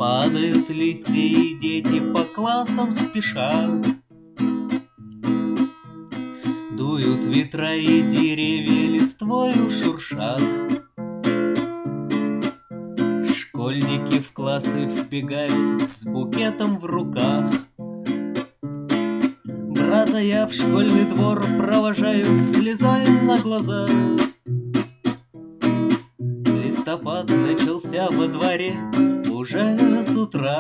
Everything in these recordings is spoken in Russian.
Падают листья, и дети по классам спешат. Дуют ветра, и деревья листвою шуршат. Школьники в классы вбегают с букетом в руках. Брата я в школьный двор провожаю с слезой на глазах. Листопад начался во дворе уже с утра.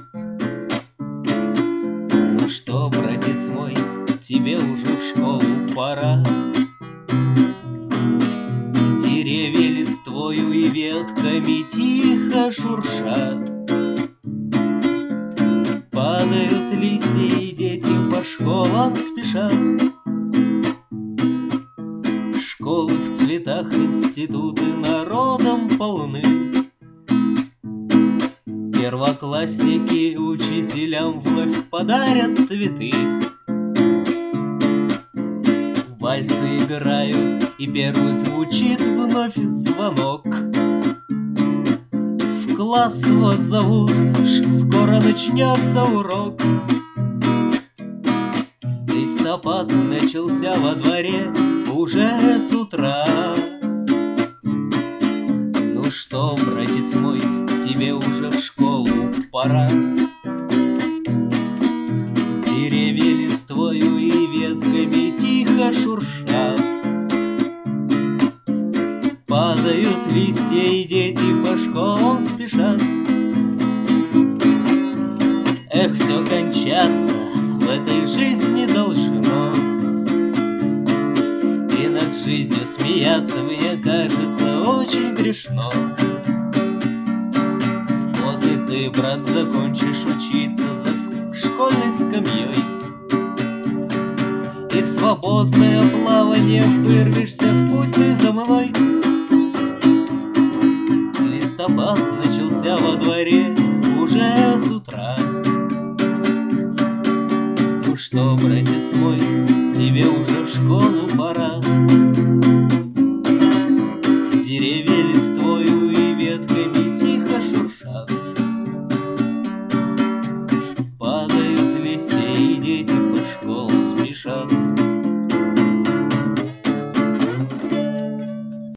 Ну что, братец мой, тебе уже в школу пора. Деревья листвою и ветками тихо шуршат. Падают листья, и дети по школам спешат. Школы в цветах, институты народом полны. Первоклассники учителям вновь подарят цветы. Вальсы играют, и первый звучит вновь звонок. В класс вас зовут, скоро начнется урок. Листопад начался во дворе уже с утра. Ну что, братец мой, тебе уже в школу пора. Деревья листвою и ветками тихо шуршат. Падают листья, и дети по школам спешат. Эх, все кончаться в этой жизни должно. И над жизнью смеяться, мне кажется, очень грешно. Вот и ты, брат, закончишь учиться за школьной скамьей, и в свободное плавание вырвешься в путь ты за мной. Листопад начался во дворе уже с утра. Ну что, братец мой, тебе уже в школу пора.